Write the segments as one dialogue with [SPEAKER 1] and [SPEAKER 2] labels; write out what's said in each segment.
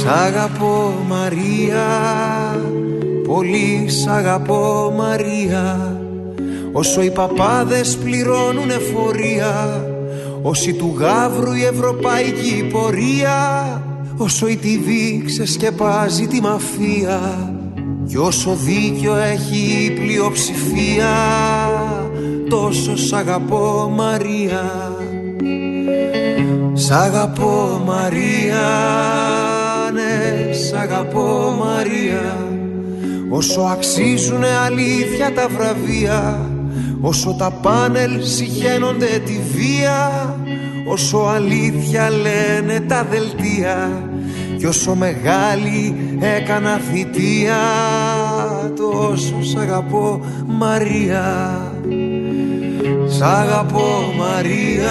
[SPEAKER 1] αγαπώ Μαρία, πολύ σ' αγαπώ Μαρία. Όσο οι παπάδες πληρώνουν εφορία, όσοι του Γαύρου η ευρωπαϊκή πορεία, όσο η TV ξεσκεπάζει τη μαφία, κι όσο δίκιο έχει η πλειοψηφία, τόσο σ' αγαπώ Μαρία. Σ' αγαπώ Μαρία, ναι σ' αγαπώ Μαρία. Όσο αξίζουνε αλήθεια τα βραβεία, όσο τα πάνελ συχαίνονται τη βία, όσο αλήθεια λένε τα δελτία, κι όσο μεγάλη έκανα θητεία, τόσο σ' αγαπώ Μαρία. Σ' αγαπώ Μαρία,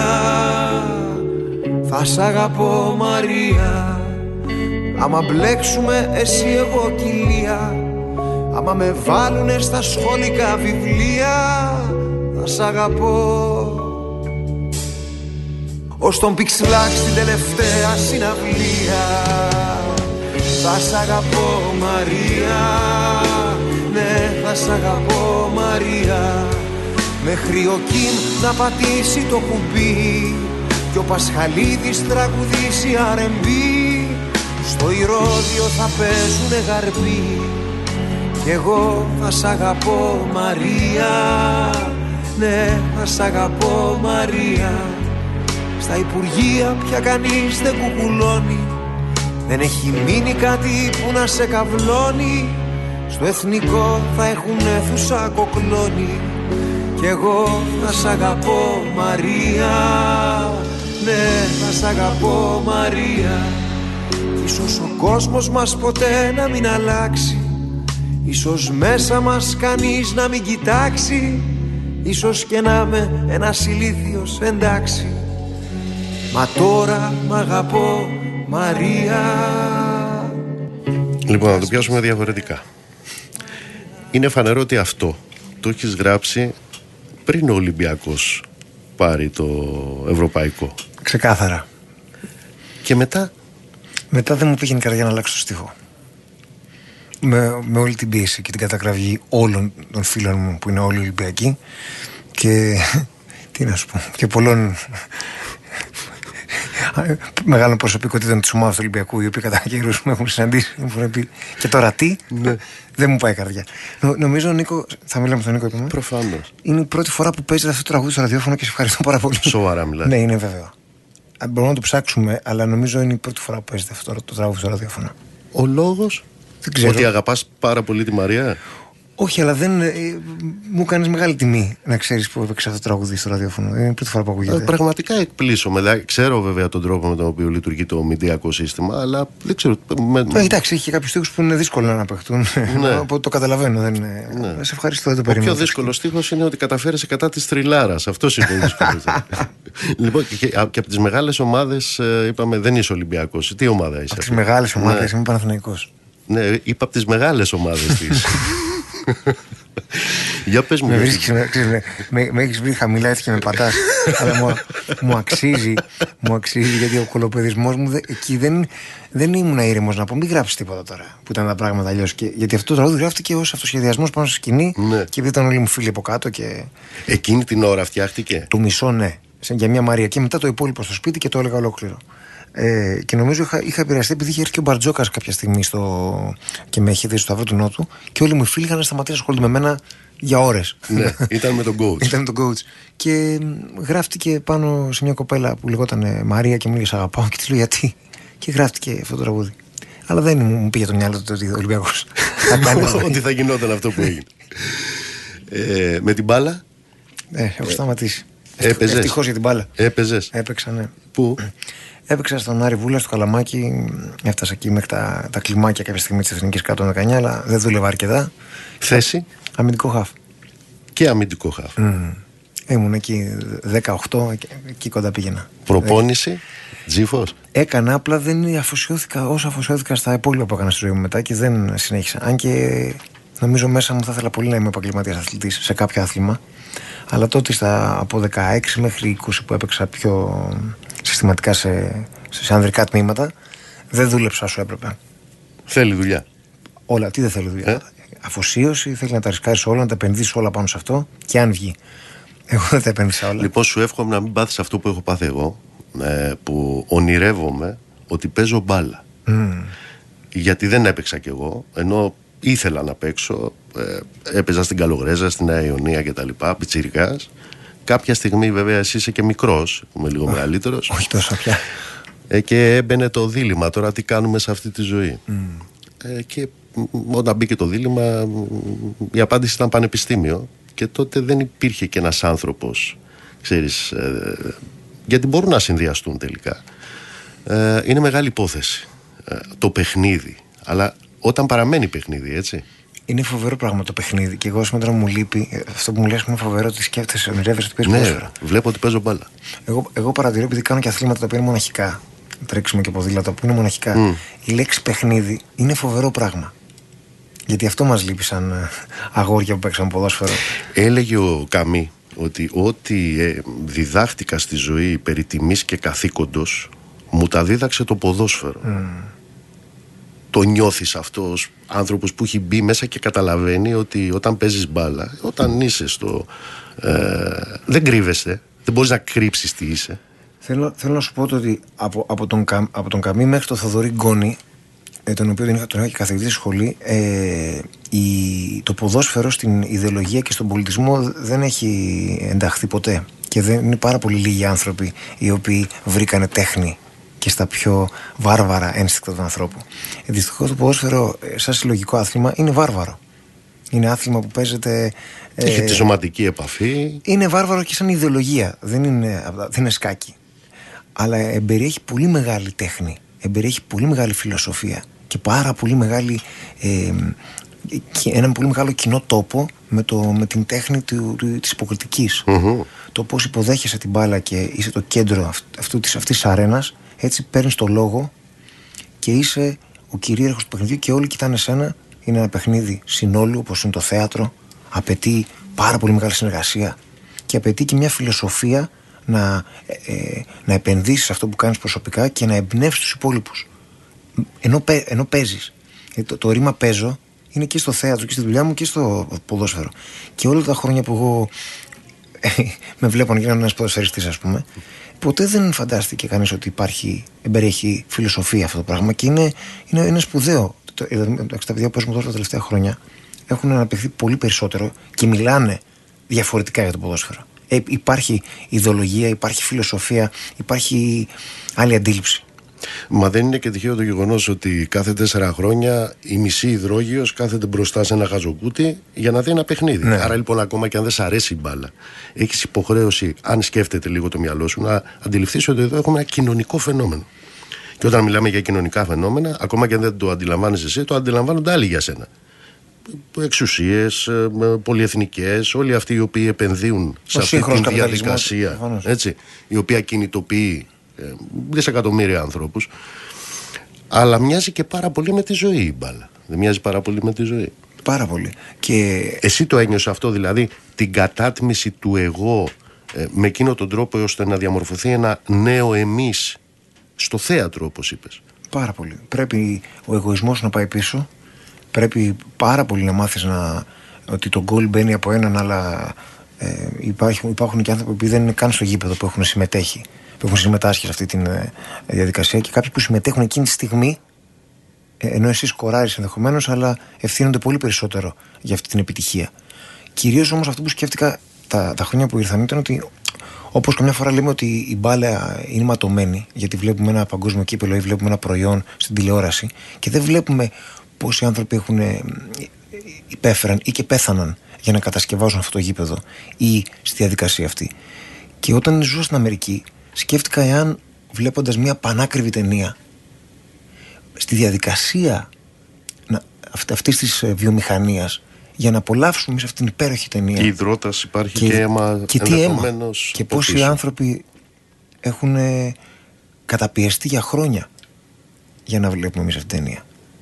[SPEAKER 1] θα σ' αγαπώ Μαρία. Άμα μπλέξουμε εσύ εγώ κοιλία, άμα με βάλουνε στα σχολικά βιβλία, θα σ' αγαπώ. Ως τον Πιξλάκ στην τελευταία συναυλία, θα σ' αγαπώ Μαρία, ναι θα σ' αγαπώ Μαρία. Μέχρι ο Κιμ να πατήσει το κουμπί κι ο Πασχαλίδης τραγουδήσει R&B, στο Ηρώδειο θα παίζουνε γαρμπή, κι εγώ θα σ' αγαπώ Μαρία, ναι θα σ' αγαπώ Μαρία. Στα Υπουργεία πια κανείς δεν κουκουλώνει, δεν έχει μείνει κάτι που να σε καυλώνει, στο Εθνικό θα έχουν αίθουσα κοκλώνει, κι εγώ θα σ' αγαπώ Μαρία, ναι θα σ' αγαπώ Μαρία. Ίσως ο κόσμος μας ποτέ να μην αλλάξει, ίσως μέσα μας κανείς να μην κοιτάξει, ίσως και να είμαι ένας ηλίθιος εντάξει, μα τώρα μ' αγαπώ Μαρία.
[SPEAKER 2] Λοιπόν, να το πιάσουμε διαφορετικά. Είναι φανερό ότι αυτό το έχεις γράψει πριν ο Ολυμπιακός πάρει το ευρωπαϊκό.
[SPEAKER 3] Ξεκάθαρα.
[SPEAKER 2] Και μετά?
[SPEAKER 3] Μετά δεν μου πήγαινε η καρδιά να αλλάξει το στίχο. Με όλη την πίεση και την κατακραυγή όλων των φίλων μου που είναι όλοι Ολυμπιακοί και τι να σου πω, και πολλών μεγάλων προσωπικότητων της ομάδας του Ολυμπιακού, οι οποίοι κατά καιρούς με έχουν συναντήσει, μου έχουν πει και τώρα τι, δεν μου πάει η καρδιά. Νομίζω, Νίκο, θα μιλάμε με τον Νίκο.
[SPEAKER 2] Προφανώς.
[SPEAKER 3] Είναι η πρώτη φορά που παίζει αυτό το τραγούδι στο ραδιόφωνο και σε ευχαριστώ πάρα πολύ.
[SPEAKER 2] Σοβαρά μιλάει?
[SPEAKER 3] Ναι, είναι βέβαιο. Μπορούμε να το ψάξουμε, αλλά νομίζω είναι η πρώτη φορά που παίζεται αυτό το τραγούδι στο ραδιόφωνο.
[SPEAKER 2] Ο λόγος?
[SPEAKER 3] Δεν ξέρω.
[SPEAKER 2] Ότι αγαπάς πάρα πολύ τη Μαρία?
[SPEAKER 3] Όχι, αλλά δεν. Μου κάνεις μεγάλη τιμή να ξέρεις που έπαιξε αυτό το τραγούδι στο ραδιόφωνο. Είναι η πρώτη φορά που ακούγεται.
[SPEAKER 2] Πραγματικά εκπλήσωμαι. Δηλαδή, ξέρω βέβαια τον τρόπο με τον οποίο λειτουργεί το μηντιακό σύστημα, αλλά δεν ξέρω.
[SPEAKER 3] Εντάξει, έχει και κάποιους στίχους που είναι δύσκολο να αναπαιχτούν. Ναι. Το καταλαβαίνω. Δεν είναι... ναι. Σε ευχαριστώ, δεν το περίμενα.
[SPEAKER 2] Ο πιο δύσκολο στίχος είναι ότι καταφέρεσαι κατά της Τριλάρας. Αυτό είναι το δύσκολο. Λοιπόν, και από τις μεγάλες ομάδες είπαμε δεν είσαι Ολυμπιακός. Τι ομάδα είσαι?
[SPEAKER 3] Από τις μεγάλες ομάδες είμαι Παναθηναϊκός.
[SPEAKER 2] Ναι, είπα από τις μεγάλες ομάδες της. Για πες μου.
[SPEAKER 3] Με έχεις βρει χαμηλά, έτσι και με πατάς. Αλλά μου αξίζει γιατί ο κολοπεδισμός μου εκεί δεν ήμουν ήρεμος να πω μην γράψεις τίποτα τώρα που ήταν τα πράγματα αλλιώς. Γιατί αυτό το τραγούδι γράφτηκε ως αυτοσχεδιασμός πάνω στη σκηνή, ναι. Και επειδή ήταν όλοι μου φίλοι από κάτω και...
[SPEAKER 2] Εκείνη την ώρα φτιάχτηκε?
[SPEAKER 3] Το μισό, ναι, για μια Μαρία, και μετά το υπόλοιπο στο σπίτι και το έλεγα ολόκληρο. Και νομίζω είχα επηρεαστεί επειδή είχε έρθει και ο Μπαρτζόκας κάποια στιγμή και με είχε δει στο Σταυρό του Νότου και όλοι μου οι φίλοι είχαν σταματήσει να ασχολούνται με μένα για ώρες.
[SPEAKER 2] Ναι, ήταν με τον coach.
[SPEAKER 3] Και γράφτηκε πάνω σε μια κοπέλα που λεγόταν Μαρία και μου έλεγε αγαπάω και της λέω γιατί. Και γράφτηκε αυτό το τραγούδι. Αλλά δεν μου πήγε το μυαλό του ότι ο Ολυμπιακός
[SPEAKER 2] ότι θα γινόταν αυτό που έγινε. Με την μπάλα?
[SPEAKER 3] Έχω σταματήσει.
[SPEAKER 2] Ευτυχώς
[SPEAKER 3] για την μπάλα. Έπαιξα, ναι.
[SPEAKER 2] Πού?
[SPEAKER 3] Έπαιξα στον Άρη Βούλα, στο Καλαμάκι. Έφτασα εκεί μέχρι τα κλιμάκια κάποια στιγμή της Εθνικής 119, αλλά δεν δούλευα αρκετά.
[SPEAKER 2] Θέση?
[SPEAKER 3] Αμυντικό χαφ.
[SPEAKER 2] Και αμυντικό χαφ.
[SPEAKER 3] Ήμουν εκεί 18, εκεί κοντά πήγαινα.
[SPEAKER 2] Προπόνηση, τζίφος?
[SPEAKER 3] Έκανα, απλά δεν αφοσιώθηκα όσο αφοσιώθηκα στα υπόλοιπα που έκανα στη ζωή μου μετά και δεν συνέχισα. Αν και νομίζω μέσα μου θα ήθελα πολύ να είμαι επαγγελματίας αθλητής σε κάποιο άθλημα. Αλλά τότε από 16 μέχρι 20 που έπαιξα πιο συστηματικά σε ανδρικά τμήματα, δεν δούλεψα όσο έπρεπε.
[SPEAKER 2] Θέλει δουλειά.
[SPEAKER 3] Όλα, τι δεν θέλει δουλειά. Αφοσίωση, θέλει να τα ρισκάρεις όλα, να τα επενδύσεις όλα πάνω σε αυτό και αν βγει. Εγώ δεν τα επένδυσα όλα.
[SPEAKER 2] Λοιπόν, σου εύχομαι να μην πάθεις αυτό που έχω πάθει εγώ, που ονειρεύομαι ότι παίζω μπάλα. Γιατί δεν έπαιξα κι εγώ, ενώ ήθελα να παίξω. Έπαιζα στην Καλογρέζα, στην Νέα Ιωνία κτλ. Πιτσιρικάς. Κάποια στιγμή, βέβαια, εσύ είσαι και μικρός, είμαι λίγο μεγαλύτερος.
[SPEAKER 3] Όχι τόσο πια.
[SPEAKER 2] Και έμπαινε το δίλημμα. Τώρα τι κάνουμε σε αυτή τη ζωή. Και όταν μπήκε το δίλημμα, η απάντηση ήταν πανεπιστήμιο. Και τότε δεν υπήρχε και ένας άνθρωπος, ξέρεις, γιατί μπορούν να συνδυαστούν τελικά. Είναι μεγάλη υπόθεση το παιχνίδι. Αλλά όταν παραμένει παιχνίδι, έτσι. Είναι
[SPEAKER 3] φοβερό πράγμα το παιχνίδι. Και εγώ σήμερα μου λείπει αυτό που μου λες, είναι φοβερό ότι σκέφτεσαι, ονειρεύεσαι ότι παίζει ποδόσφαιρο.
[SPEAKER 2] Βλέπω ότι παίζω μπάλα.
[SPEAKER 3] Εγώ παρατηρώ, επειδή κάνω και αθλήματα τα οποία είναι μοναχικά. Τρέξιμο και ποδήλατα που είναι μοναχικά. Η λέξη παιχνίδι είναι φοβερό πράγμα. Γιατί αυτό μας λείπει σαν αγόρια που παίξαν ποδόσφαιρο.
[SPEAKER 2] Έλεγε ο Καμί ότι ό,τι διδάχτηκα στη ζωή περί τιμής και καθήκοντος μου τα δίδαξε το ποδόσφαιρο. Το νιώθεις αυτός άνθρωπος που έχει μπει μέσα και καταλαβαίνει ότι όταν παίζεις μπάλα, όταν είσαι στο... δεν κρύβεσαι, δεν μπορείς να κρύψεις τι είσαι.
[SPEAKER 3] Θέλω να σου πω ότι από τον Καμί μέχρι τον Θοδωρή Γκόνη, τον οποίο τον είχα και καθηγητή στη σχολή, το ποδόσφαιρο στην ιδεολογία και στον πολιτισμό δεν έχει ενταχθεί ποτέ. Και δεν είναι πάρα πολύ λίγοι άνθρωποι οι οποίοι βρήκανε τέχνη και στα πιο βάρβαρα ένστικτα του ανθρώπου. Δυστυχώς το ποδόσφαιρο σαν συλλογικό άθλημα είναι βάρβαρο. Είναι άθλημα που παίζεται...
[SPEAKER 2] Έχει τη σωματική επαφή.
[SPEAKER 3] Είναι βάρβαρο και σαν ιδεολογία. Δεν είναι σκάκι. Αλλά εμπεριέχει πολύ μεγάλη τέχνη. Εμπεριέχει πολύ μεγάλη φιλοσοφία και πάρα πολύ μεγάλη... έναν πολύ μεγάλο κοινό τόπο με την τέχνη της υποκριτικής. Το πώς υποδέχεσαι την μπάλα και είσαι το κέντρο αυτής της αρένας. Έτσι παίρνεις το λόγο και είσαι ο κυρίαρχος του παιχνιδιού και όλοι κοιτάνε εσένα. Είναι ένα παιχνίδι συνόλου όπως είναι το θέατρο. Απαιτεί πάρα πολύ μεγάλη συνεργασία και απαιτεί και μια φιλοσοφία να επενδύσεις αυτό που κάνεις προσωπικά και να εμπνεύσεις τους υπόλοιπους ενώ παίζεις. Το ρήμα παίζω είναι και στο θέατρο και στη δουλειά μου και στο ποδόσφαιρο. Και όλα τα χρόνια που εγώ με βλέπω να γίνω ένας ποδοσφαιριστής, ας πούμε, ποτέ δεν φαντάστηκε κανείς ότι εμπεριέχει φιλοσοφία αυτό το πράγμα και είναι σπουδαίο. Τα παιδιά που παίζουν ποδόσφαιρο τα τελευταία χρόνια έχουν αναπτυχθεί πολύ περισσότερο και μιλάνε διαφορετικά για το ποδόσφαιρο. Υπάρχει ιδεολογία, υπάρχει φιλοσοφία, υπάρχει άλλη αντίληψη.
[SPEAKER 2] Μα δεν είναι και τυχαίο το γεγονός ότι κάθε 4 χρόνια η μισή υδρόγειος κάθεται μπροστά σε ένα χαζοκούτι για να δει ένα παιχνίδι. Ναι. Άρα λοιπόν, ακόμα και αν δεν σ' αρέσει η μπάλα, έχεις υποχρέωση, αν σκέφτεται λίγο το μυαλό σου, να αντιληφθείς ότι εδώ έχουμε ένα κοινωνικό φαινόμενο. Και όταν μιλάμε για κοινωνικά φαινόμενα, ακόμα και αν δεν το αντιλαμβάνεις εσύ, το αντιλαμβάνονται άλλοι για σένα. Εξουσίες, πολυεθνικές, όλοι αυτοί οι οποίοι επενδύουν σε αυτή τη διαδικασία, έτσι, η οποία κινητοποιεί δισεκατομμύρια ανθρώπους. Αλλά μοιάζει και πάρα πολύ με τη ζωή η μπάλα. Δεν μοιάζει πάρα πολύ με τη ζωή?
[SPEAKER 3] Πάρα πολύ. Και...
[SPEAKER 2] Εσύ το ένιωσες αυτό, δηλαδή την κατάτμιση του εγώ με εκείνο τον τρόπο ώστε να διαμορφωθεί ένα νέο εμείς στο θέατρο, όπως είπες?
[SPEAKER 3] Πάρα πολύ. Πρέπει ο εγωισμός να πάει πίσω. Πρέπει πάρα πολύ να μάθεις ότι το γκολ μπαίνει από έναν, αλλά υπάρχουν και άνθρωποι που δεν είναι καν στο γήπεδο που έχουν συμμετάσχει σε αυτή τη διαδικασία και κάποιοι που συμμετέχουν εκείνη τη στιγμή, ενώ εσύ σκοράρεις ενδεχομένως, αλλά ευθύνονται πολύ περισσότερο για αυτή την επιτυχία. Κυρίως όμως αυτό που σκέφτηκα τα χρόνια που ήρθαν ήταν ότι, όπως καμιά φορά λέμε ότι η μπάλα είναι ματωμένη, γιατί βλέπουμε ένα παγκόσμιο κύπελο ή βλέπουμε ένα προϊόν στην τηλεόραση και δεν βλέπουμε πόσοι άνθρωποι υπέφεραν ή και πέθαναν για να κατασκευάσουν αυτό το γήπεδο ή στη διαδικασία αυτή. Και όταν ζούσα στην Αμερική, σκέφτηκα εάν βλέποντας μια πανάκριβη ταινία στη διαδικασία αυτής της βιομηχανίας για να απολαύσουμε σε αυτήν την υπέροχη ταινία.
[SPEAKER 2] Και υδρότας υπάρχει και αίμα.
[SPEAKER 3] Και τι αίμα. Και πόσοι άνθρωποι έχουν καταπιεστεί για χρόνια για να βλέπουμε εμείς αυτήν την ταινία.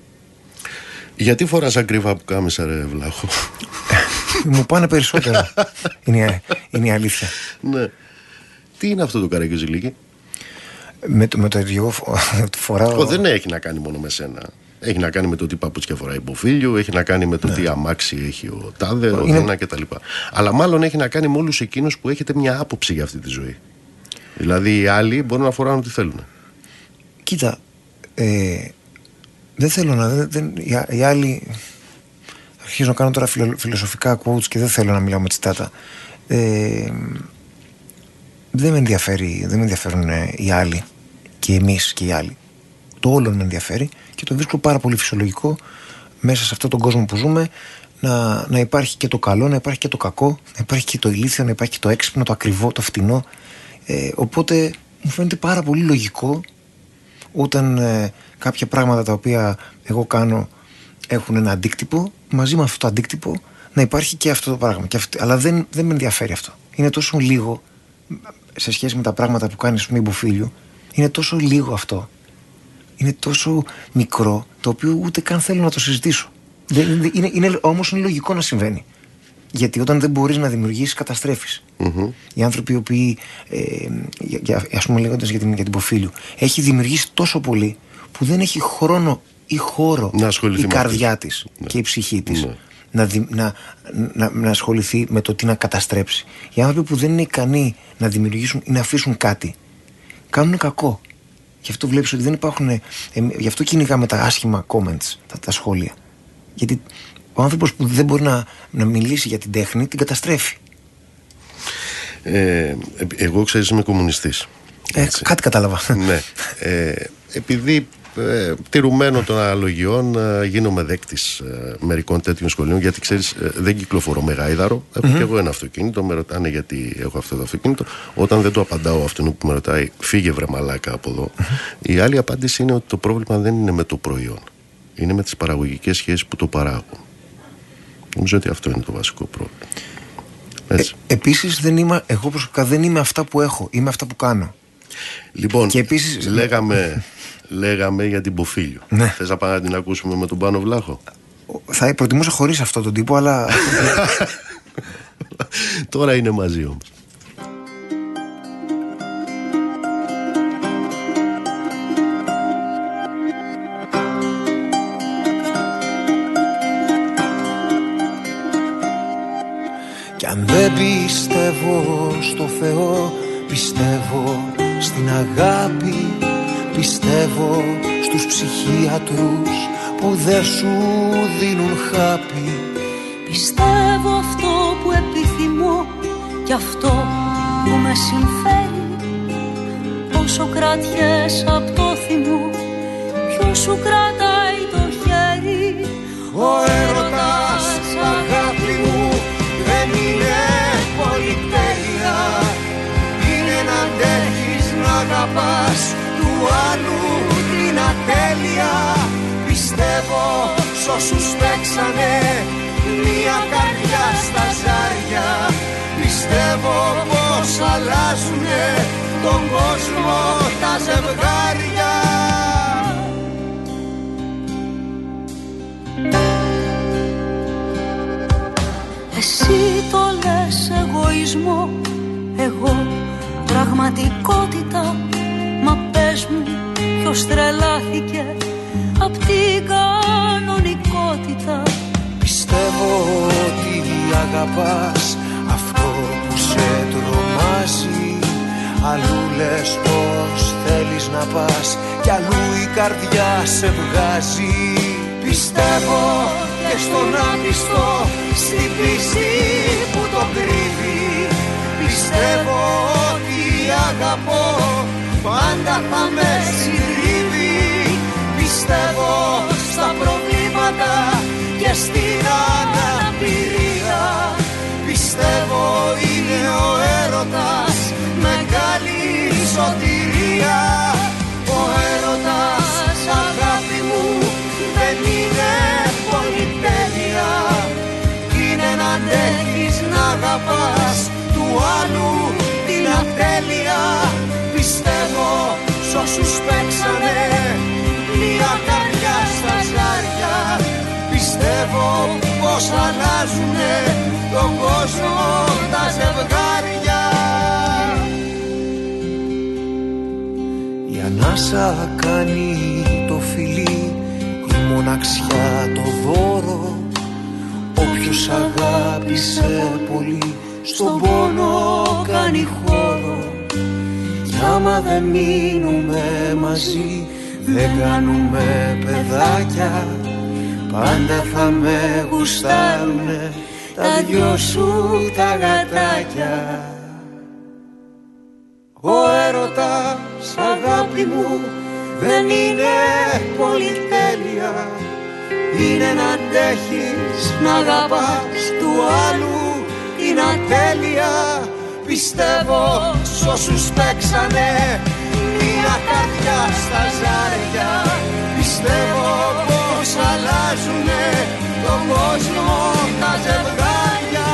[SPEAKER 2] Γιατί φοράς ακριβά που κάμισα, ρε Βλάχο?
[SPEAKER 3] Μου πάνε περισσότερο. Είναι η αλήθεια.
[SPEAKER 2] Ναι. Τι είναι αυτό το καραγκιόζηλίκι?
[SPEAKER 3] Με το ίδιο φοράω.
[SPEAKER 2] Δεν έχει να κάνει μόνο με σένα. Έχει να κάνει με το τι παπούτσια φοράει υποφίλιο, έχει να κάνει με το τι αμάξι έχει ο τάδε, ο δίνα κτλ. Αλλά μάλλον έχει να κάνει με όλους εκείνους που έχετε μια άποψη για αυτή τη ζωή. Δηλαδή οι άλλοι μπορούν να φοράνε ό,τι θέλουν.
[SPEAKER 3] Κοίτα, δεν θέλω να. Οι άλλοι. Αρχίζω να κάνω τώρα φιλοσοφικά quotes και δεν θέλω να μιλάω με τσιτάτα. Δεν με ενδιαφέρουν οι άλλοι και εμείς και οι άλλοι. Το όλον με ενδιαφέρει και το βρίσκω πάρα πολύ φυσιολογικό μέσα σε αυτόν τον κόσμο που ζούμε να υπάρχει και το καλό, να υπάρχει και το κακό, να υπάρχει και το ηλίθιο, να υπάρχει και το έξυπνο, το ακριβό, το φτηνό. Οπότε μου φαίνεται πάρα πολύ λογικό όταν κάποια πράγματα τα οποία εγώ κάνω έχουν ένα αντίκτυπο, μαζί με αυτό το αντίκτυπο να υπάρχει και αυτό το πράγμα. Αλλά δεν με ενδιαφέρει αυτό. Είναι τόσο λίγο σε σχέση με τα πράγματα που κάνει με υποφίλιο. Είναι τόσο λίγο αυτό. Είναι τόσο μικρό, το οποίο ούτε καν θέλω να το συζητήσω. Όμως είναι λογικό να συμβαίνει. Γιατί όταν δεν μπορείς να δημιουργήσεις, καταστρέφεις. Οι άνθρωποι οι οποίοι, ας πούμε λέγοντας για την υποφίλιο, έχει δημιουργήσει τόσο πολύ που δεν έχει χρόνο ή χώρο η καρδιά της και η ψυχή της να ασχοληθεί με το τι να καταστρέψει. Οι άνθρωποι που δεν είναι ικανοί να δημιουργήσουν ή να αφήσουν κάτι, κάνουν κακό. Γι' αυτό βλέπεις ότι δεν υπάρχουν. Γι' αυτό κυνηγάμε τα άσχημα comments, τα σχόλια. Γιατί ο άνθρωπος που δεν μπορεί να μιλήσει για την τέχνη, την καταστρέφει.
[SPEAKER 2] Εγώ ξέρεις είμαι κομμουνιστής.
[SPEAKER 3] Κάτι κατάλαβα.
[SPEAKER 2] Ναι. Επειδή τηρουμένο των αναλογιών γίνομαι δέκτης μερικών τέτοιων σχολείων, γιατί ξέρεις δεν κυκλοφορώ με γάιδαρο. Έχω και εγώ ένα αυτοκίνητο, με ρωτάνε γιατί έχω αυτό το αυτοκίνητο. Όταν δεν το απαντάω αυτόν που με ρωτάει φύγε βρε μαλάκα από εδώ, η άλλη απάντηση είναι ότι το πρόβλημα δεν είναι με το προϊόν, είναι με τις παραγωγικές σχέσεις που το παράγουν. Νομίζω ότι αυτό είναι το βασικό πρόβλημα.
[SPEAKER 3] Επίσης εγώ προσωπικά δεν είμαι αυτά που έχω, είμαι αυτά που κάνω.
[SPEAKER 2] Λοιπόν, και επίσης, λέγαμε για την Ποφίλιο.
[SPEAKER 3] Ναι.
[SPEAKER 2] Θες να πάμε να την ακούσουμε με τον Πάνο Βλάχο?
[SPEAKER 3] Θα προτιμούσα χωρίς αυτόν τον τύπο, αλλά
[SPEAKER 2] τώρα είναι μαζί όμως.
[SPEAKER 1] Κι αν δεν πιστεύω στο Θεό, πιστεύω στην αγάπη. Πιστεύω στους ψυχίατρους που δεν σου δίνουν χάπι.
[SPEAKER 4] Πιστεύω αυτό που επιθυμώ και αυτό που με συμφέρει. Όσο κρατιές απ' το θυμό, ποιος σου κρατάει το χέρι.
[SPEAKER 1] Ο έρωτας, αγάπη μου, δεν είναι πολυτέλεια. Είναι να αντέχεις να αγαπάς του άλλου την ατέλεια. Πιστεύω σ' όσους παίξανε μια καρδιά στα ζάρια. Πιστεύω πως αλλάζουνε τον κόσμο τα ζευγάρια.
[SPEAKER 4] Εσύ το λες εγωισμό, εγώ πραγματικότητα. Μα πες μου ποιος τρελάθηκε απ' την κανονικότητα.
[SPEAKER 1] Πιστεύω ότι αγαπάς αυτό που σε τρομάζει. Αλλού λες πως θέλεις να πας κι αλλού η καρδιά σε βγάζει. Πιστεύω και στον άπιστο, στην πίστη που το κρύβει. Πιστεύω ότι αγαπώ, πάντα θα με συντρίβει. Πιστεύω στα προβλήματα και στην αναπηρία. Πιστεύω είναι ο έρωτας μεγάλη σωτηρία. Ο έρωτας, αγάπη μου, δεν είναι πολυτέλεια. Είναι να αντέχεις να αγαπάς του άλλου την ατέλεια. Πιστεύω σ' όσους παίξανε μια καρδιά στα ζάρια. Πιστεύω πως αλλάζουνε τον κόσμο τα ζευγάρια. Η ανάσα κάνει το φιλί, η
[SPEAKER 3] μοναξιά το δώρο. Όποιος αγάπησε πολύ στον πόνο κάνει χώρο. Κι άμα δεν μείνουμε μαζί, δεν κάνουμε παιδάκια, πάντα θα με γουστάρουνε τα δυο σου τα γατάκια. Ο έρωτας, αγάπη μου, δεν είναι πολυτέλεια. Είναι να αντέχεις να αγαπάς του άλλου την ατέλεια. Πιστεύω σ' όσους παίξανε μια καρδιά στα ζάρια. Πιστεύω πως αλλάζουνε τον κόσμο τα ζευγάρια.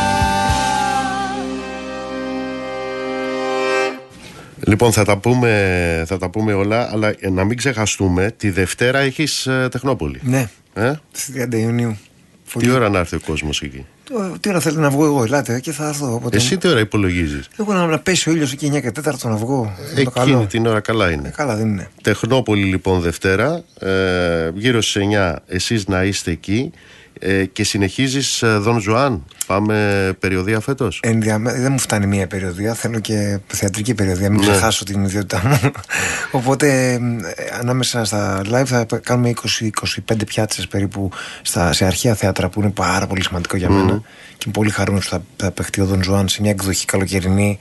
[SPEAKER 2] Λοιπόν, θα τα πούμε όλα, αλλά να μην ξεχαστούμε, τη Δευτέρα έχεις Τεχνόπολη.
[SPEAKER 3] Ναι, στις 30 Ιουνίου.
[SPEAKER 2] Τι ώρα να έρθει ο κόσμος εκεί?
[SPEAKER 3] Τι ώρα θέλει να βγω εγώ, ελάτε και θα έρθω.
[SPEAKER 2] Εσύ τι ώρα υπολογίζεις?
[SPEAKER 3] Εγώ να πέσει ο ήλιος εκεί 9 και 4 να βγω.
[SPEAKER 2] Εκείνη την ώρα καλά είναι.
[SPEAKER 3] Καλά δεν είναι.
[SPEAKER 2] Τεχνόπολη λοιπόν Δευτέρα, γύρω στις 9 εσείς να είστε εκεί. Και συνεχίζεις Δον Ζουάν. Πάμε περιοδεία φέτος?
[SPEAKER 3] Δεν μου φτάνει μία περιοδεία. Θέλω και θεατρική περιοδεία. Μην ξεχάσω την ιδιότητά μου. Οπότε ανάμεσα στα live θα κάνουμε 20-25 πιάτσες περίπου σε αρχαία θέατρα, που είναι πάρα πολύ σημαντικό για μένα. Και είμαι πολύ χαρούμενος που θα παιχτεί ο Δον Ζουάν σε μια εκδοχή καλοκαιρινή,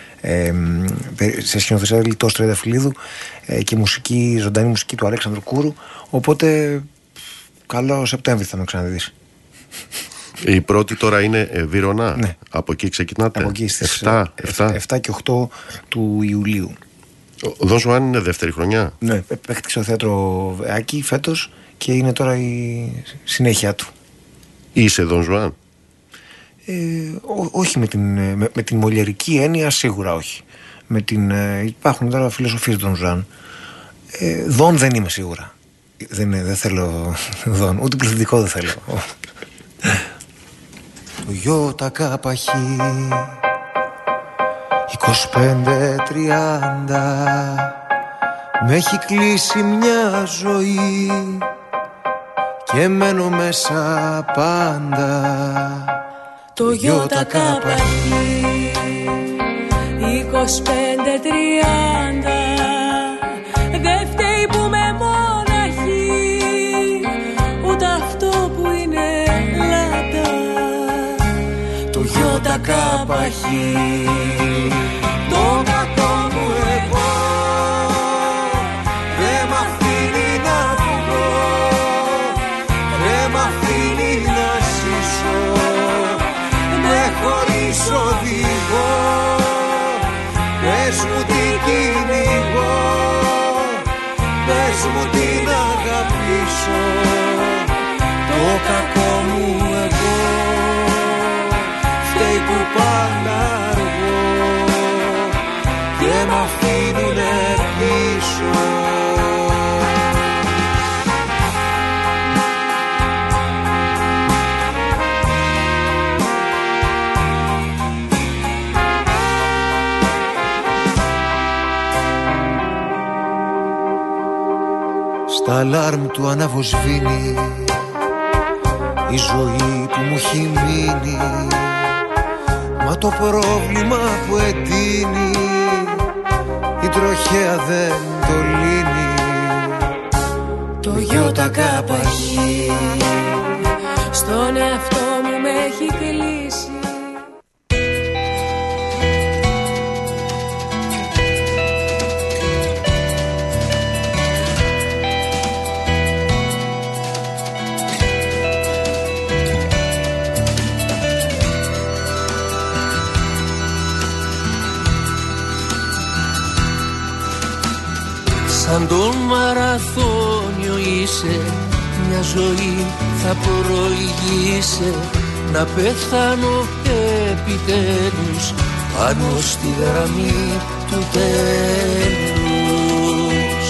[SPEAKER 3] σε σκηνοθεσία Λιτός Τριανταφυλλίδου και ζωντανή μουσική του Αλέξανδρου Κούρου. Οπότε καλό Σεπτέμβρη θα με ξαναδείς.
[SPEAKER 2] Η πρώτη τώρα είναι Βύρωνα.
[SPEAKER 3] Ναι.
[SPEAKER 2] Από εκεί ξεκινάτε?
[SPEAKER 3] Από εκεί στις 7 και 8 του Ιουλίου.
[SPEAKER 2] Ο Δον Ζουάν είναι δεύτερη χρονιά.
[SPEAKER 3] Ναι, παίχτηκε στο θέατρο Άκη φέτος και είναι τώρα η συνέχεια του.
[SPEAKER 2] Είσαι Δον Ζουάν?
[SPEAKER 3] Όχι με την μολιερική έννοια, σίγουρα όχι. Υπάρχουν τώρα φιλοσοφίες Δον Ζουάν. Δον δεν είμαι σίγουρα. Δεν θέλω Δον, ούτε πληθυντικό δεν θέλω. Το Ιώτα Κάπαχη 25-30 με έχει κλείσει μια ζωή και μένω μέσα πάντα.
[SPEAKER 5] Το Ιώτα Κάπαχη 25-30 δεν φταίει που με μοναχή, ούτε αυτό που είναι λάτα.
[SPEAKER 3] Το Ιώτα Κάπαχη, το κακό μου εγώ δεν μ' αφήνει να βγω, δεν μ' αφήνει να ζήσω, με χωρίς οδηγό. Πες μου τι κυνηγώ, πες μου τι να αγαπήσω. Το κακό μου εγώ φταίει που πάντα αργώ και μ' αφήνουνε πίσω. Στα αλάρμ του αναβοσβήνει η ζωή που μου έχει μείνει, μα το πρόβλημα που εντείνει η τροχέα δεν το λύνει.
[SPEAKER 5] Το Ιώτα Κάπαχη στον εαυτό μου με έχει κλείσει.
[SPEAKER 6] Σαν τον μαραθώνιο είσαι, μια ζωή θα προηγείσαι, να πεθάνω επιτέλους πάνω στη γραμμή του τέλους.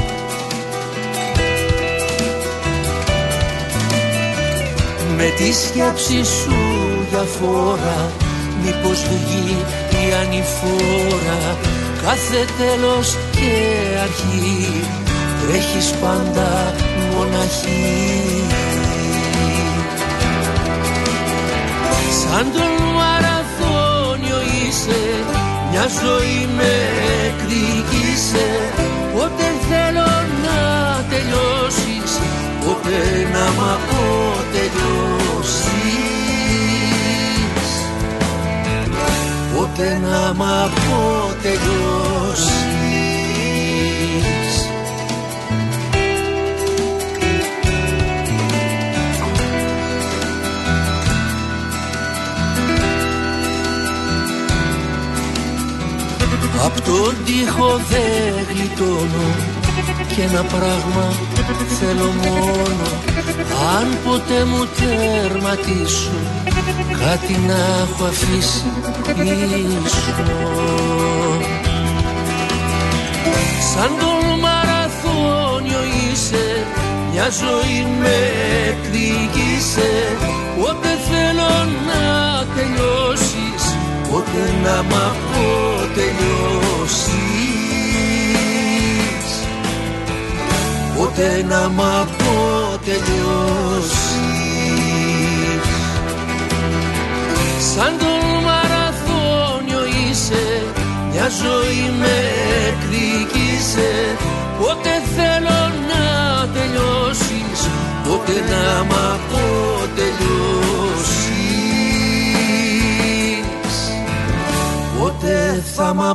[SPEAKER 6] Με τη σκέψη σου για φόρα, μήπως βγει η ανηφόρα, κάθε τέλος και αρχή τρέχει έχεις πάντα μοναχή. Σαν τον μαραθώνιο είσαι, μια ζωή με εκδικήσε. Πότε θέλω να τελειώσεις, πότε να μ' αποτελειώσεις, πότε να μ' αποτελειώσεις. Απ' τον τοίχο δεν γλιτώνω κι ένα πράγμα θέλω μόνο, αν ποτέ μου τερματίσω κάτι να έχω αφήσει πίσω. Σαν τον μαραθώνιο είσαι, μια ζωή με εκδικήσε. Πότε θέλω να τελειώσεις, πότε να μ' αποτελειώσεις, πότε να μ' αποτελειώσεις. Σαν τον μαραθώνιο είσαι, μια ζωή με εκδικήσε. Πότε θέλω να τελειώσεις, πότε να μ' αποτελειώσεις, πότε θα μ'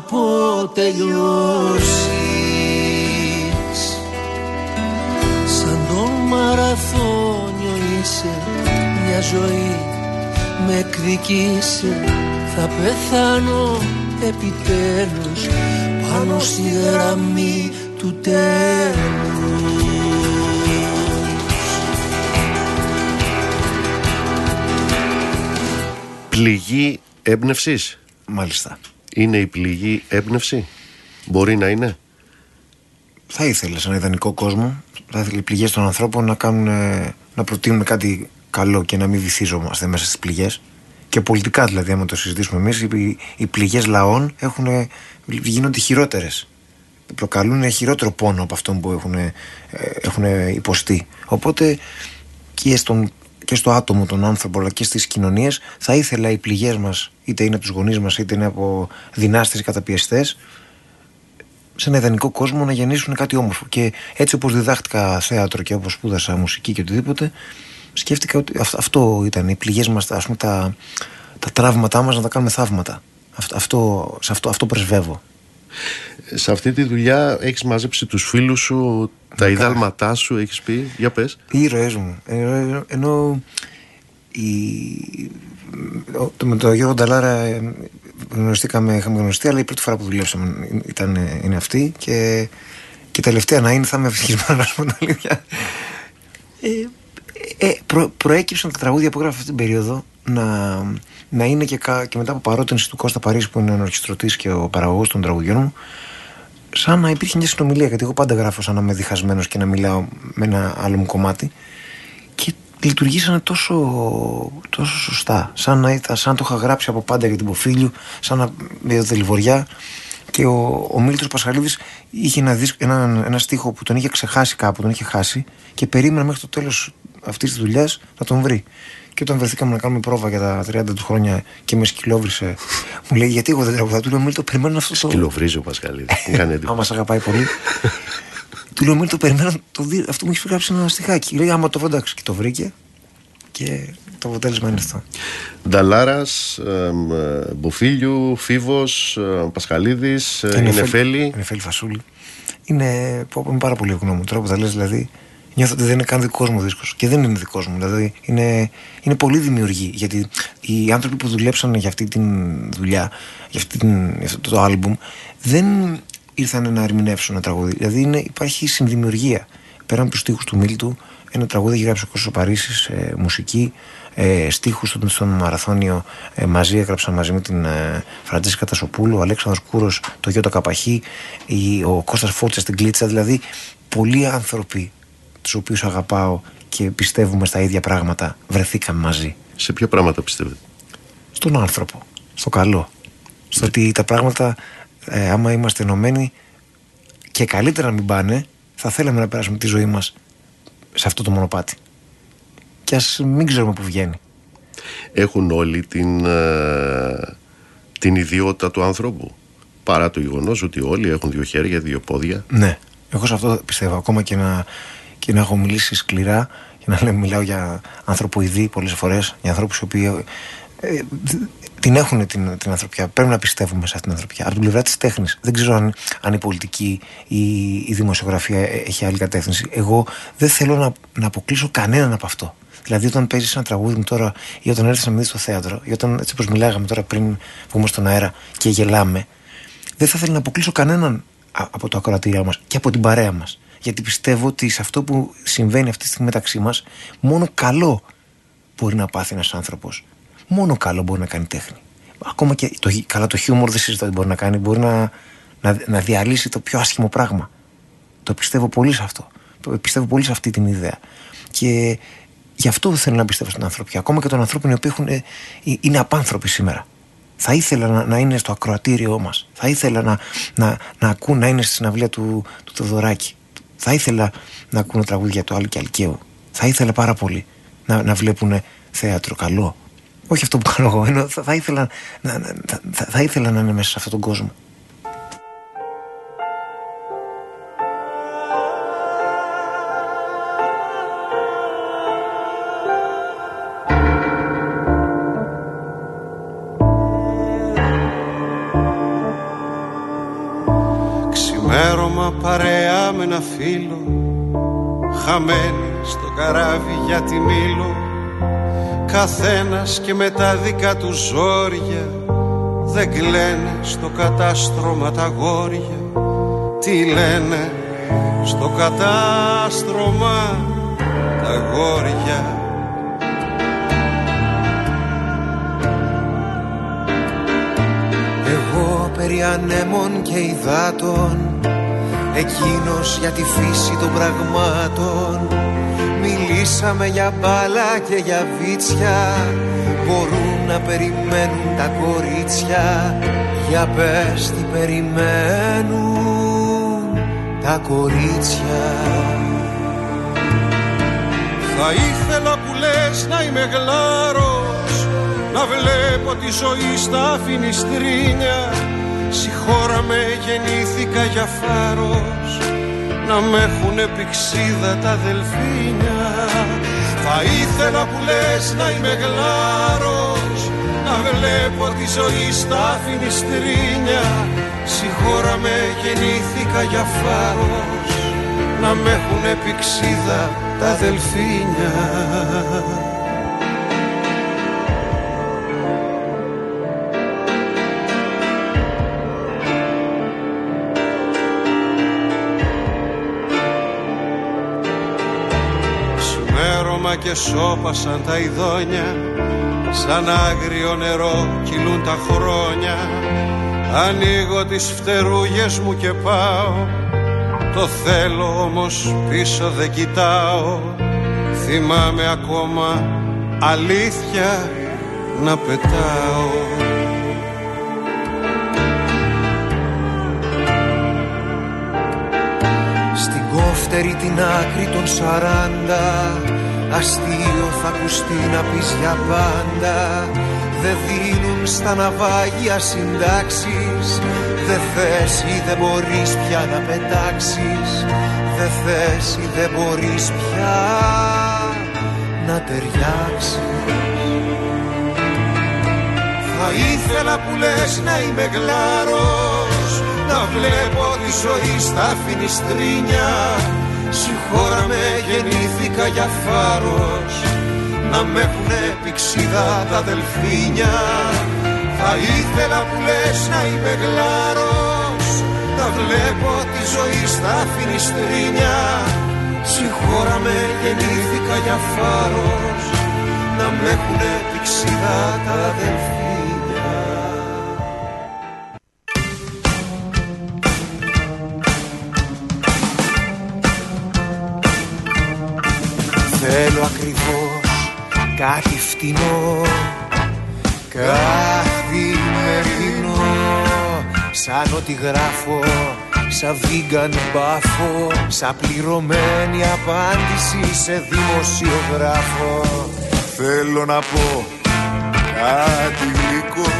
[SPEAKER 6] αποτελειώσεις. Σαν τον μαραθώνιο είσαι, μια ζωή με εκδικήσε. Θα πεθάνω επιτέλους πάνω στη γραμμή του τέλους.
[SPEAKER 2] Πληγή έμπνευσης.
[SPEAKER 3] Μάλιστα.
[SPEAKER 2] Είναι η πληγή έμπνευση? Μπορεί να είναι.
[SPEAKER 3] Θα ήθελε σε ένα ιδανικό κόσμο, θα ήθελε οι πληγές των ανθρώπων να κάνουν, να προτείνουν κάτι καλό και να μην βυθίζομαστε μέσα στις πληγές. Και πολιτικά δηλαδή, άμα το συζητήσουμε εμείς, οι πληγές λαών γίνονται χειρότερες. Προκαλούν χειρότερο πόνο από αυτόν που έχουν υποστεί. Οπότε και στο άτομο, τον άνθρωπο, αλλά και στις κοινωνίες, θα ήθελα οι πληγές μας, είτε είναι από τους γονείς μας, είτε είναι από δυνάστες καταπιεστές, σε ένα ιδανικό κόσμο να γεννήσουν κάτι όμορφο. Και έτσι όπως διδάχτηκα θέατρο και όπως σπούδασα μουσική και οτιδήποτε, σκέφτηκα ότι αυτό ήταν οι πληγές μας, ας πούμε, τα τραύματά μας να τα κάνουμε θαύματα. Αυτό πρεσβεύω.
[SPEAKER 2] Σε αυτή τη δουλειά έχεις μαζέψει τους φίλους σου, τα ιδάλματά σου, έχεις πει, για πες.
[SPEAKER 3] Οι ήρωές μου. Ενώ με τον Γιώργο Νταλάρα είχαμε γνωριστεί, αλλά η πρώτη φορά που δουλέψαμε είναι αυτή, και τελευταία να είναι, θα είμαι ευτυχισμένος με την αλήθεια. Προέκυψαν τα τραγούδια που έγραφα αυτή την περίοδο να είναι και μετά από παρότρινση του Κώστα Παρίσι, που είναι ο ορχιστρωτής και ο παραγωγός των τραγουδιών μου, σαν να υπήρχε μια συνομιλία, γιατί εγώ πάντα γράφω σαν να είμαι διχασμένος και να μιλάω με ένα άλλο μου κομμάτι, και λειτουργήσανε τόσο σωστά, σαν το είχα γράψει από πάντα για την Ποφίλιου, σαν να με Δελιβοριά. Και ο Μίλτος Πασχαλίδης είχε ένα στίχο που τον είχε ξεχάσει κάπου, τον είχε χάσει, και περίμενα μέχρι το τέλος αυτής της δουλειάς να τον βρει. Και όταν βρεθήκαμε να κάνουμε πρόβα για τα 30 του χρόνια και με σκυλόβρισε, μου λέει: γιατί εγώ δεν τραγουδάω? Του λέω: Μίλτο, περιμένω αυτό.
[SPEAKER 2] Σκυλοβρίζει ο Πασχαλίδης.
[SPEAKER 3] Άμα σε αγαπάει πολύ. Του λέω: Μίλτο, περιμένω το δει. Αυτό μου έχει γράψει ένα στιχάκι. Λέει: άμα το βρω, εντάξει. Και το βρήκε. Και το αποτέλεσμα είναι αυτό.
[SPEAKER 2] Νταλάρας, Μποφίλιου, Φίβος, Πασχαλίδης, Νεφέλη.
[SPEAKER 3] Νεφέλη Φασούλη. Είναι πάρα πολύ ευγνώμων. Τώρα που τα λες, δηλαδή, νιώθω ότι δεν είναι καν δικός μου δίσκος. Και δεν είναι δικός μου. Δηλαδή, είναι πολύ δημιουργή. Γιατί οι άνθρωποι που δουλέψαν για αυτή τη δουλειά, για αυτό το άλμπουμ, δεν ήρθαν να ερμηνεύσουν ένα τραγούδι. Δηλαδή, υπάρχει συνδημιουργία. Πέραν από τους στίχους του Μίλτου, ένα τραγούδι έχει γράψει ο Κώστας Παρίσης, μουσική, στίχους στον Μαραθώνιο έγραψαν μαζί με την Φραντζέσικα Τασοπούλου, ο Αλέξανδρος Κούρος, το Γιώτα Καπαχή, ο Κώστας Φώτσας στην Κλίτσα. Δηλαδή, πολλοί άνθρωποι τους οποίους αγαπάω και πιστεύουμε στα ίδια πράγματα βρεθήκαμε μαζί.
[SPEAKER 2] Σε ποια πράγματα πιστεύετε?
[SPEAKER 3] Στον άνθρωπο, στο καλό. Στο ότι τα πράγματα, άμα είμαστε ενωμένοι, και καλύτερα να μην πάνε, θα θέλαμε να περάσουμε τη ζωή μας σε αυτό το μονοπάτι. Και ας μην ξέρουμε που βγαίνει.
[SPEAKER 2] Έχουν όλοι την ιδιότητα του ανθρώπου, παρά το γεγονός ότι όλοι έχουν 2 χέρια, 2 πόδια.
[SPEAKER 3] Ναι, εγώ σε αυτό πιστεύω. Ακόμα και να έχω μιλήσει σκληρά και να μιλάω για ανθρωποειδή πολλές φορές, για ανθρώπους οι οποίοι την έχουν την ανθρωπιά. Πρέπει να πιστεύουμε σε αυτήν την ανθρωπιά. Από την πλευρά της τέχνης, δεν ξέρω αν η πολιτική ή η δημοσιογραφία έχει άλλη κατεύθυνση. Εγώ δεν θέλω να αποκλείσω κανέναν από αυτό. Δηλαδή, όταν παίζεις ένα τραγούδι μου τώρα, ή όταν έρθεις να με δεις στο θέατρο, ή όταν έτσι όπως μιλάγαμε τώρα πριν βγούμε στον αέρα και γελάμε, δεν θα θέλω να αποκλείσω κανέναν από το ακροατήριο μας και από την παρέα μας. Γιατί πιστεύω ότι σε αυτό που συμβαίνει αυτή τη στιγμή μεταξύ μας, μόνο καλό μπορεί να πάθει ένας άνθρωπος. Μόνο καλό μπορεί να κάνει τέχνη. Ακόμα και το χιούμορ δεν συζητάω ότι μπορεί να κάνει, μπορεί να διαλύσει το πιο άσχημο πράγμα. Το πιστεύω πολύ σε αυτό. Πιστεύω πολύ σε αυτή την ιδέα. Και γι' αυτό θέλω να πιστεύω στην ανθρωπιά. Ακόμα και των ανθρώπων οι οποίοι είναι απάνθρωποι σήμερα. Θα ήθελα να είναι στο ακροατήριό μας. Θα ήθελα να είναι στη συναυλία του Θοδωράκη. Θα ήθελα να ακούνε τραγούδια του Άλκη Αλκαίου. Θα ήθελα πάρα πολύ να βλέπουν θέατρο καλό. Όχι αυτό που κάνω εγώ, ενώ θα ήθελα να είναι μέσα σε αυτόν τον κόσμο.
[SPEAKER 1] Ξημέρωμα παρέα με ένα φίλο, χαμένοι στο καράβι για τη Μήλο. Καθένας και με τα δικά του ζόρια, δεν κλαίνε στο κατάστρωμα τα γόρια. Τι λένε στο κατάστρωμα τα γόρια.
[SPEAKER 6] Εγώ περί ανέμων και υδάτων, εκείνος για τη φύση των πραγμάτων. Μιλήσαμε για μπάλα και για βίτσια, μπορούν να περιμένουν τα κορίτσια. Για πες τι περιμένουν τα κορίτσια.
[SPEAKER 1] Θα ήθελα που λες να είμαι γλάρος, να βλέπω τη ζωή στα φινιστρίνια. Συγχώρα με, γεννήθηκα για φάρος, να μ' έχουνε πηξίδα τα δελφίνια. Θα ήθελα που λες να είμαι γλάρος, να βλέπω τη ζωή στα φινιστρίνια. Συγχώρα με, γεννήθηκα για φάρος, να μ' έχουνε πηξίδα τα δελφίνια. Και σώπασαν τα ειδόνια, σαν άγριο νερό κυλούν τα χρόνια. Ανοίγω τις φτερούγες μου και πάω, το θέλω όμως πίσω δεν κοιτάω. Θυμάμαι ακόμα αλήθεια να πετάω.
[SPEAKER 6] Στην κόφτερη την άκρη των 40, αστείο θα ακουστεί να πεις για πάντα. Δεν δίνουν στα ναυάγια συντάξεις, δεν θες ή δεν μπορείς πια να πετάξεις. Δεν θες ή δεν μπορείς πια να ταιριάξεις. Θα ήθελα που λες να είμαι γλάρος, να βλέπω τη ζωή στα φινιστρίνια. Συγχώρα με, γεννήθηκα για φάρος, να μ' έχουνε πηξίδα τα δελφίνια. Θα ήθελα που λες να είμαι γλάρος, να βλέπω τη ζωή στα φινιστρίνια. Συγχώρα με, γεννήθηκα για φάρος, να μ' έχουνε πηξίδα τα δελφίνια. Θέλω ακριβώς κάτι φτηνό, καθημερινό, σαν ό,τι γράφω
[SPEAKER 1] σαν vegan μπάφο, σαν πληρωμένη απάντηση σε δημοσιογράφο.
[SPEAKER 6] Θέλω να πω κάτι γλυκό,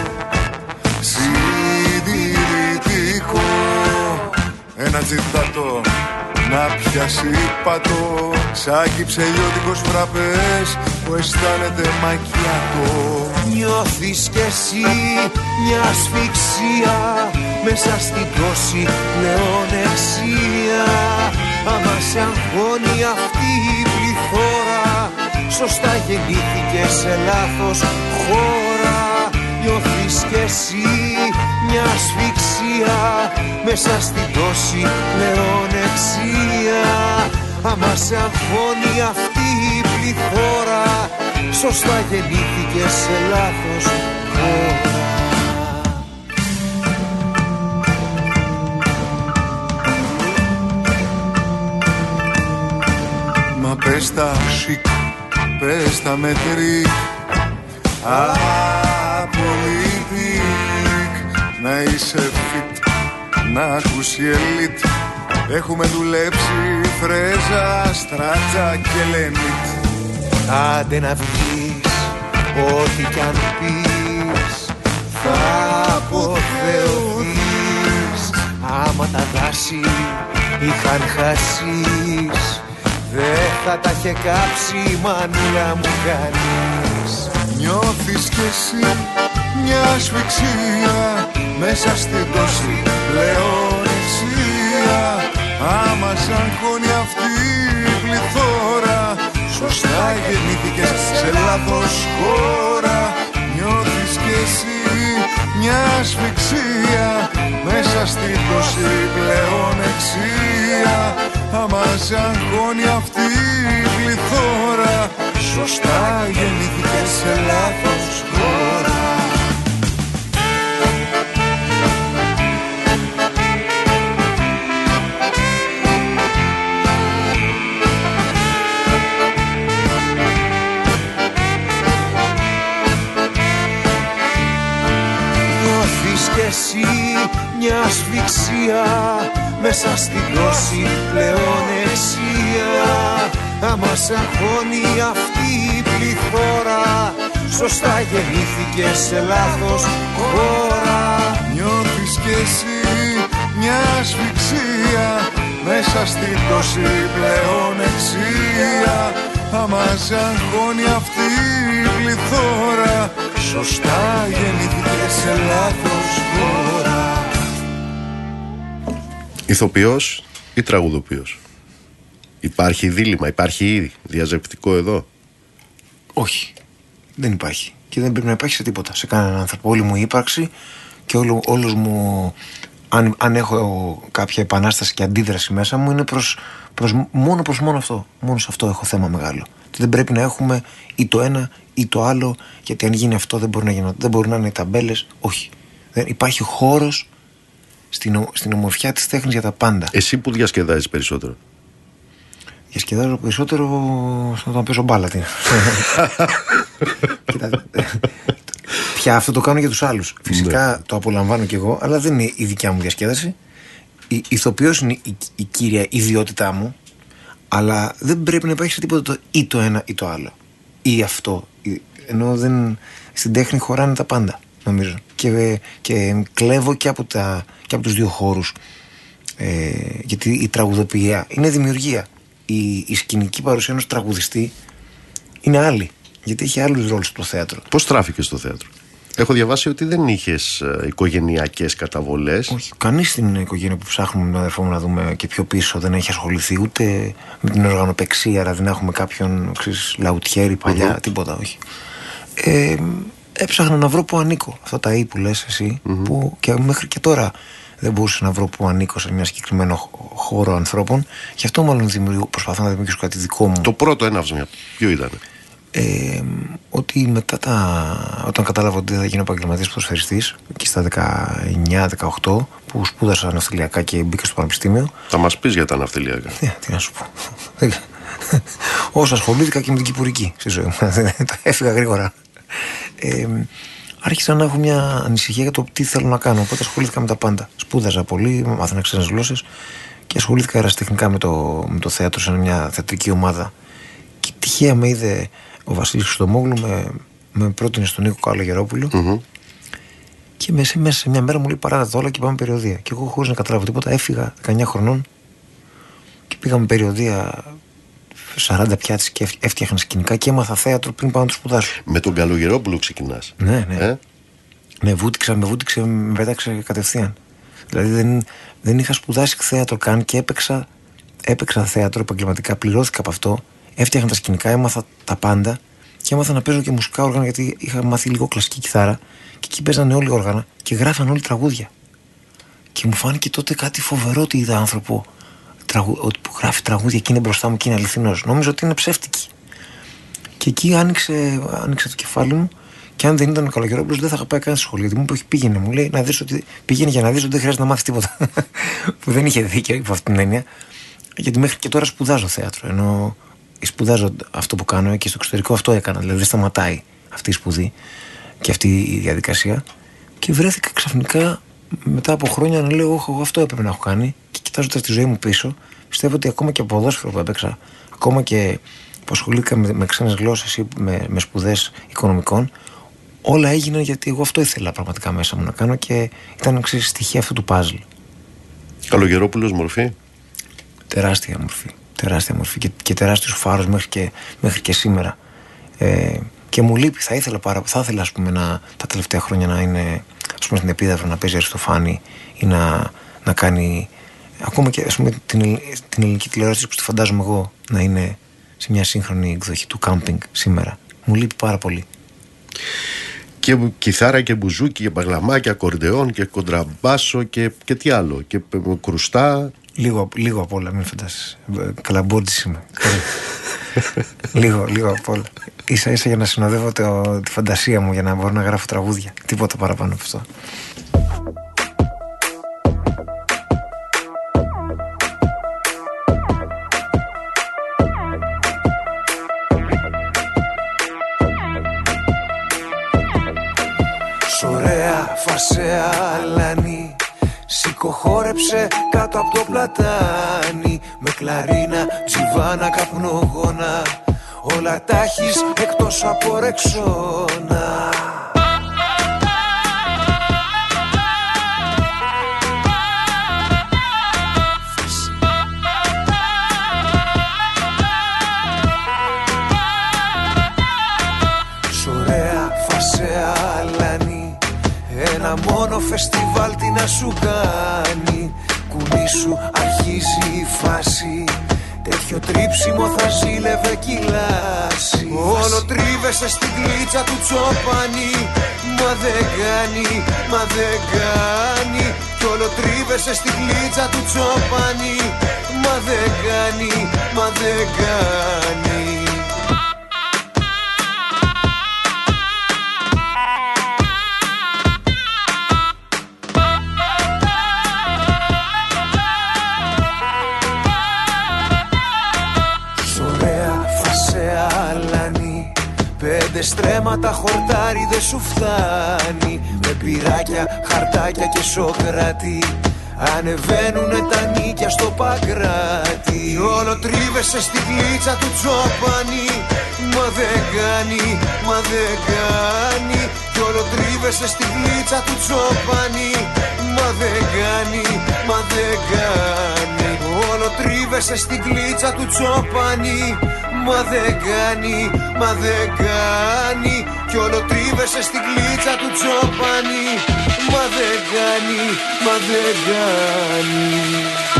[SPEAKER 6] συντηρητικό, ένα τσιτάτο να πιάσει πατώ, σαν κυψελιώτικος φραπές που αισθάνεται μακιάτο.
[SPEAKER 1] Νιώθεις κι εσύ μια ασφυξία μέσα στην τόση πλεονεξία. Άμα σε αγχώνει αυτή η πληθώρα, σωστά γεννήθηκε σε λάθος χώρα. Νιώθεις κι εσύ μια ασφυξία μέσα στην τόση πλεονεξία. Άμα σε αγχώνει αυτή η πληθώρα, σωστά γεννήθηκε σε λάθος χώρα.
[SPEAKER 6] Μα πες τα σικ, πες τα μετρικ, απολυτικ, να είσαι fit, να ακούσει ελίτ. Έχουμε δουλέψει φρέζα, στράτσα και λενίτ.
[SPEAKER 1] Άντε να βγεις, ό,τι κι αν πεις, θα αποθεωθείς. Άμα τα δάση είχαν χασίς, δεν θα τα είχε κάψει μανούλα μου κανείς.
[SPEAKER 6] Νιώθεις κι εσύ μια ασφυξία μέσα στην τόση πλεονεξία. Άμα σ' αγχώνει αυτή η πληθώρα, σωστά γεννήθηκες σε λάθος χώρα. Νιώθεις κι εσύ μια ασφυξία μέσα στην τόση πλεονεξία. Άμα σ' αγχώνει αυτή η πληθώρα, σωστά γεννήθηκες σε λάθος χώρα.
[SPEAKER 1] Κι εσύ μια ασφυξία μέσα στην τόση πλεονεξία. Άμα σ' αγχώνει αυτή η πληθώρα, σωστά γεννήθηκε σε λάθος χώρα.
[SPEAKER 6] Νιώθεις κι εσύ μια ασφυξία μέσα στην τόση πλεονεξία. Άμα σ' αγχώνει αυτή η πληθώρα, σωστά γεννήθηκε σε λάθος χώρα.
[SPEAKER 2] Ηθοποιός ή τραγουδοποιός? Υπάρχει δίλημμα, υπάρχει διαζευτικό εδώ?
[SPEAKER 3] Όχι, δεν υπάρχει. Και δεν πρέπει να υπάρχει σε τίποτα, σε κανέναν άνθρωπο. Όλη μου η ύπαρξη και όλος μου, αν έχω κάποια επανάσταση και αντίδραση μέσα μου, είναι μόνο αυτό. Μόνο σε αυτό έχω θέμα μεγάλο. Δεν πρέπει να έχουμε ή το ένα ή το άλλο, γιατί αν γίνει αυτό δεν μπορεί να είναι οι ταμπέλες. Όχι. Δεν υπάρχει χώρος στην ομορφιά της τέχνης για τα πάντα.
[SPEAKER 2] Εσύ που διασκεδάζεις περισσότερο?
[SPEAKER 3] Διασκεδάζω περισσότερο όταν παίζω μπάλα. Πια αυτό το κάνω για τους άλλους. Φυσικά το απολαμβάνω κι εγώ, αλλά δεν είναι η δικιά μου διασκέδαση. Η ηθοποιός είναι η κύρια ιδιότητά μου, αλλά δεν πρέπει να υπάρχει σε τίποτα ή το ένα ή το άλλο. Ή αυτό. Ενώ στην τέχνη χωράνε τα πάντα, νομίζω. Και κλέβω και από τους δύο χώρους. Γιατί η τραγουδοποιία είναι δημιουργία. Η σκηνική παρουσία ενός τραγουδιστή είναι άλλη. Γιατί έχει άλλους ρόλους στο θέατρο.
[SPEAKER 2] Πώς τράφηκες στο θέατρο? Έχω διαβάσει ότι δεν είχες οικογενειακές καταβολές.
[SPEAKER 3] Όχι, κανείς στην οικογένεια που ψάχνουμε με τον αδερφό μου να δούμε και πιο πίσω δεν έχει ασχοληθεί ούτε με την οργανοπαιξία, αλλά δεν έχουμε κάποιον λαουτιέρι παλιά, τίποτα, όχι. Έψαχνα να βρω που ανήκω. Αυτά τα που λες εσύ, που και μέχρι και τώρα δεν μπορούσα να βρω που ανήκω σε ένα συγκεκριμένο χώρο ανθρώπων. Γι' αυτό μάλλον προσπαθώ να δημιουργήσω κάτι δικό μου.
[SPEAKER 2] Το πρώτο έναυσμα ποιο ήταν?
[SPEAKER 3] Ότι μετά όταν κατάλαβα ότι δεν θα γίνω επαγγελματίας ποδοσφαιριστής, εκεί στα 19-18, που σπούδασα ναυτιλιακά και μπήκα στο πανεπιστήμιο.
[SPEAKER 2] Θα μας πεις για τα ναυτιλιακά?
[SPEAKER 3] Τι να σου πω. Όσο ασχολήθηκα και με την κυπουρική στη ζωή μου. Έφυγα γρήγορα. άρχισα να έχω μια ανησυχία για το τι θέλω να κάνω. Οπότε ασχολήθηκα με τα πάντα. Σπούδαζα πολύ, μάθαινα ξένες γλώσσες και ασχολήθηκα ερασιτεχνικά με το θέατρο, σε μια θεατρική ομάδα. Και τυχαία με είδε ο Βασίλης Χριστομόγλου, με πρότεινε στον Νίκο Καλογερόπουλο. Και μέσα σε μια μέρα μου λέει: παράτα όλα και πάμε περιοδεία. Και εγώ, χωρίς να καταλάβω τίποτα, έφυγα 19 χρονών και πήγαμε περιοδεία 40 πιάτες και έφτιαχνα σκηνικά και έμαθα θέατρο πριν πάω να το σπουδάσω.
[SPEAKER 2] Με τον Καλογερόπουλο ξεκινάς?
[SPEAKER 3] Ναι. Με βούτυξε, με πέταξε κατευθείαν. Δηλαδή δεν είχα σπουδάσει θέατρο καν και έπαιξα θέατρο επαγγελματικά, πληρώθηκα από αυτό, έφτιαχνα τα σκηνικά, έμαθα τα πάντα και έμαθα να παίζω και μουσικά όργανα, γιατί είχα μάθει λίγο κλασική κιθάρα και εκεί παίζανε όλοι όργανα και γράφαν όλοι τραγούδια. Και μου φάνηκε τότε κάτι φοβερό ότι είδα άνθρωπο που γράφει τραγούδια και είναι μπροστά μου και είναι αληθινός. Νόμιζα ότι είναι ψεύτικη. Και εκεί άνοιξε το κεφάλι μου. Και αν δεν ήταν ο Καλογερόπουλος, δεν θα είχα πάει καν στη σχολή. Γιατί μου είπε: πήγαινε, μου λέει, πήγαινε για να δεις ότι δεν χρειάζεται να μάθεις τίποτα. Που δεν είχε δίκιο υπό αυτήν την έννοια. Γιατί μέχρι και τώρα σπουδάζω θέατρο. Ενώ σπουδάζω αυτό που κάνω και στο εξωτερικό αυτό έκανα. Δηλαδή δεν σταματάει αυτή η σπουδή και αυτή η διαδικασία. Και βρέθηκα ξαφνικά μετά από χρόνια να λέω: εγώ αυτό έπρεπε να έχω κάνει. Και κοιτάζοντας τη ζωή μου πίσω, πιστεύω ότι ακόμα και από ποδόσφαιρο που έπαιξα, ακόμα και που ασχολήθηκα με ξένες γλώσσες ή με σπουδές οικονομικών, όλα έγιναν γιατί εγώ αυτό ήθελα πραγματικά μέσα μου να κάνω και ήταν στοιχεία αυτού του παζλ.
[SPEAKER 2] Καλογερόπουλος μορφή?
[SPEAKER 3] Τεράστια μορφή και τεράστιος φάρος μέχρι και σήμερα. Και μου λείπει, θα ήθελα ας πούμε, τα τελευταία χρόνια να είναι, ας πούμε, στην Επίδαυρο να παίζει Αριστοφάνη ή να κάνει ακόμα και, ας πούμε, την ελληνική τηλεόραση που τη φαντάζομαι εγώ να είναι σε μια σύγχρονη εκδοχή του κάμπινγκ σήμερα. Μου λείπει πάρα πολύ.
[SPEAKER 2] Και κιθάρα και μπουζούκι και παγλαμά και ακορντεόν και κοντραμπάσο και τι άλλο, και κρουστά.
[SPEAKER 3] Λίγο απ' όλα, μην φαντάσεις. Καλαμπόρτζης είμαι. λίγο απ' όλα. Ίσα για να συνοδεύω τη φαντασία μου, για να μπορώ να γράφω τραγούδια. Τίποτα παραπάνω από αυτό.
[SPEAKER 1] Ωραία φασέα αλάνη, σηκοχόρεψε κάτω από το πλατάνι. Με κλαρίνα, τζιβάνα, καπνογόνα, όλα τα έχεις εκτός από ρεξόνα. Σωρέα φασέα αλάνη, ένα μόνο φεστιβάλ τι να σου κάνει. Κουνί σου αρχίζει η φάση, τέτοιο τρίψιμο θα ζήλευε κιλάση. Όλο τρίβεσαι στην κλίτσα του Τσόπανη, μα δεν κάνει. Κι όλο τρίβεσαι στην κλίτσα του Τσόπανη, μα δεν κάνει. Στρέμματα χορτάρι δεν σου φτάνει. Με πυράκια, χαρτάκια και Σοκράτη ανεβαίνουνε τα νίκια στο Παγκράτη. Όλο τρίβεσαι στην κλίτσα του Τσόπανη, μα δεν κάνει. Κι όλο τρίβεσαι στην κλίτσα του Τσόπανη, μα δεν κάνει. Όλο τρίβεσαι στην κλίτσα του Τσόπανη, μα δεν κάνει. Κι όλο τρίβεσαι στην κλίτσα του Τσόπανη, μα δεν κάνει.